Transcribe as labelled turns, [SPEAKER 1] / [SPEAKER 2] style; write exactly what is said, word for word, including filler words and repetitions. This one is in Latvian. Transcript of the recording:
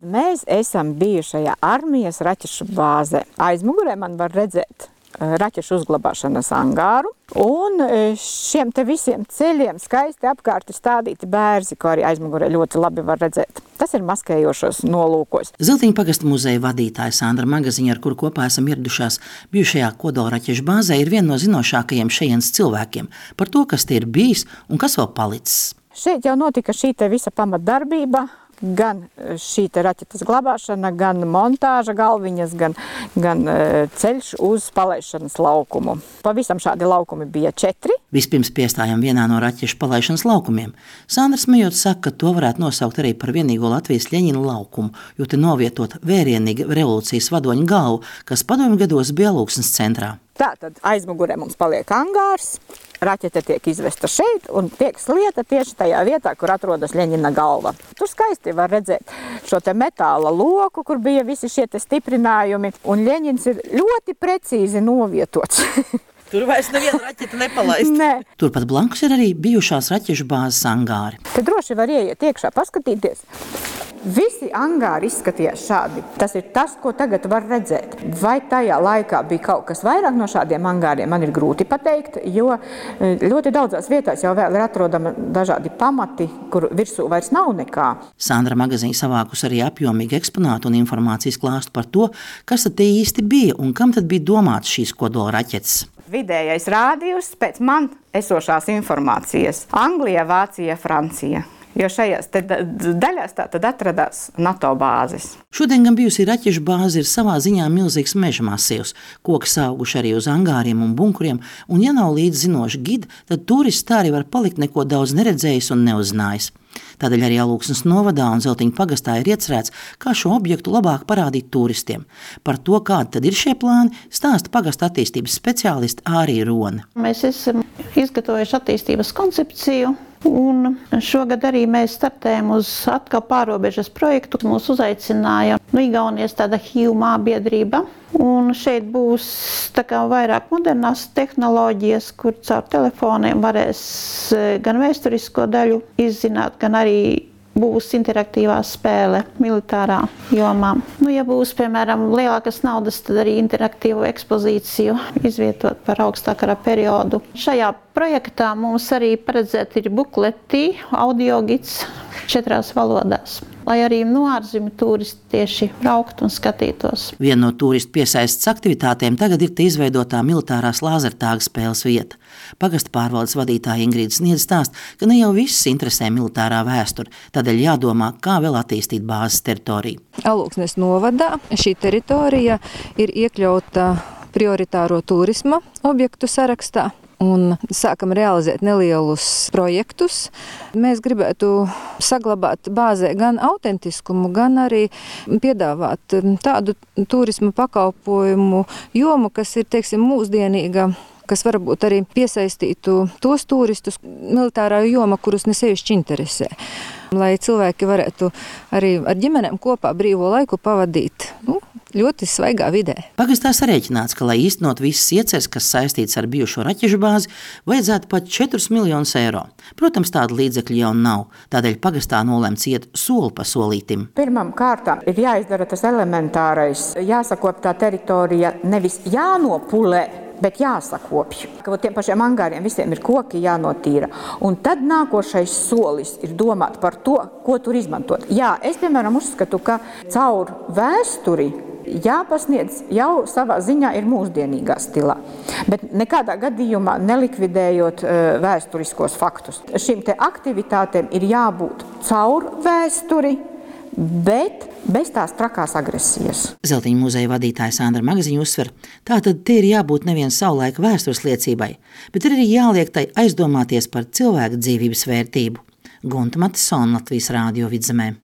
[SPEAKER 1] Mēs esam bijušajā armijas raķešu bāzē. Aizmugurē man var redzēt raķešu uzglabāšanas angāru, un šiem te visiem ceļiem skaisti apkārt ir stādīti bērzi, ko arī aizmugurē ļoti labi var redzēt. Tas ir maskējošos nolūkos.
[SPEAKER 2] Ziltiņu pagasta muzeja vadītāja Sandra Magaziņa, ar kuru kopā esam ieradušās bijušajā kodolraķešu bāzē, ir viena no zinošākajiem šejienes cilvēkiem par to, kas te ir bijis un kas vēl palicis.
[SPEAKER 1] Šeit jau notika šī te visa pamatdarbība, gan šī te raķetes glabāšana, gan montāža galviņas, gan, gan ceļš uz palaišanas laukumu. Pavisam šādi laukumi bija četri.
[SPEAKER 2] Vispirms piestājām vienā no raķešu palaišanas laukumiem. Sandra smējot saka, ka to varētu nosaukt arī par vienīgo Latvijas Ļeņina laukumu, jo te novietot vērienīga revolūcijas vadoņa galvu, kas padomju gados bija Alūksnes centrā.
[SPEAKER 1] Tātad aizmugurē mums paliek angārs, raķete tiek izvesta šeit un tiek slieta tieši tajā vietā, kur atrodas Ļeņina galva. Tur skaisti var redzēt šo te metāla loku, kur bija visi šie te stiprinājumi, un Ļeņins ir ļoti precīzi novietots.
[SPEAKER 2] Tur vairs neviena raķete nepalaist.
[SPEAKER 1] Nē.
[SPEAKER 2] Turpat blakus ir arī bijušās raķešu bāzes angāri.
[SPEAKER 1] Te droši var ieiet iekšā, paskatīties. Visi angāri izskatījās šādi. Tas ir tas, ko tagad var redzēt. Vai tajā laikā bija kaut kas vairāk no šādiem angāriem, man ir grūti pateikt, jo ļoti daudzās vietās jau vēl ir atrodama dažādi pamati, kur virsū vairs nav nekā.
[SPEAKER 2] Sandra Magaziņa savākus arī apjomīgi eksponātu un informācijas klāstu par to, kas tad te īsti bija un kam tad bija domāts šīs kodola raķetes.
[SPEAKER 1] Vidējais rādījus pēc man esošās informācijas. Anglija, Vācija, Francija. Jo šajās daļās tā tad atradās NATO bāzes.
[SPEAKER 2] Šodien gan bijusi raķešu bāze ir savā ziņā milzīgs meža masīvs, koki sauguši arī uz angāriem un bunkuriem, un ja nav līdz zinoši gidi, tad turists tā arī var palikt neko daudz neredzējis un neuzzinājis. Tādēļ arī Alūksnes novadā un Ziltiņu pagastā ir iecerēts, kā šo objektu labāk parādīt turistiem. Par to, kādi tad ir šie plāni, stāsta pagasta attīstības speciāliste Ārija Rone.
[SPEAKER 3] Mēs esam izgatavojuši attīstības koncepciju, un šogad arī mēs startējam uz atkal pārobežas projektu. Mūs uzaicināja no Igaunijas tāda H I V biedrība, un šeit būs tā kā vairāk modernās tehnoloģijas, kur caur telefoniem varēs gan vēsturisko daļu izzināt, gan arī būs interaktīvā spēle militārā jomā. Nu, ja būs, piemēram, lielākas naudas, tad arī interaktīvu ekspozīciju izvietot par augstākara periodu. Šajā projektā mums arī paredzēt ir bukleti, audio gids četrās valodās, lai arī no ārzemju turisti tieši brauktu un skatītos.
[SPEAKER 2] Viena no turistu piesaistes aktivitātēm tagad ir izveidotā militārās lāzertāga spēles vieta. Pagasta pārvaldes vadītāja Ingrīda Sniedze stāsta, ka ne jau visus interesē militārā vēsture, tādēļ jādomā, kā vēl attīstīt bāzes teritoriju.
[SPEAKER 4] Alūksnes novadā šī teritorija ir iekļauta prioritāro turisma objektu sarakstā. Un sākam realizēt nelielus projektus. Mēs gribētu saglabāt bāzē gan autentiskumu, gan arī piedāvāt tādu turisma pakalpojumu jomu, kas ir, teiksim, mūsdienīga, kas varbūt arī piesaistītu tos turistus militārā joma, kurus ne sevišķi interesē. Lai cilvēki varētu arī ar ģimenēm kopā brīvo laiku pavadīt, nu, ļoti svaigā vidē.
[SPEAKER 2] Pagastā sarēķināts, ka, lai īstenot visas ieceres, kas saistīts ar bijušo raķešu bāzi, vajadzētu pat četrus miljonus eiro. Protams, tāda līdzekļa jau nav, tādēļ pagastā nolemts iet soli pa solītim.
[SPEAKER 1] Pirmam kārtām ir jāizdara tas elementārais, jāsakop tā teritorija nevis jānopulē, bet jāsakopj. Ka tiem pašiem angāriem visiem ir koki jānotīra. Un tad nākošais solis ir domāt par to, ko tur izmantot. Jā, es, piemēram, uzskatu, ka caur vēsturi jāpasniedz jau savā ziņā ir mūsdienīgā stilā, bet nekādā gadījumā nelikvidējot uh, vēsturiskos faktus. Šīm te aktivitātēm ir jābūt caur vēsturi, bet bez tās trakās agresijas.
[SPEAKER 2] Ziltiņu muzeja vadītāja Sandra Magaziņa uzsver, tātad te ir jābūt nevien savulaika vēstures liecībai, bet ir arī jāliek tai aizdomāties par cilvēka dzīvības vērtību. Gunta Matisona, Latvijas Rādio Vidzemē.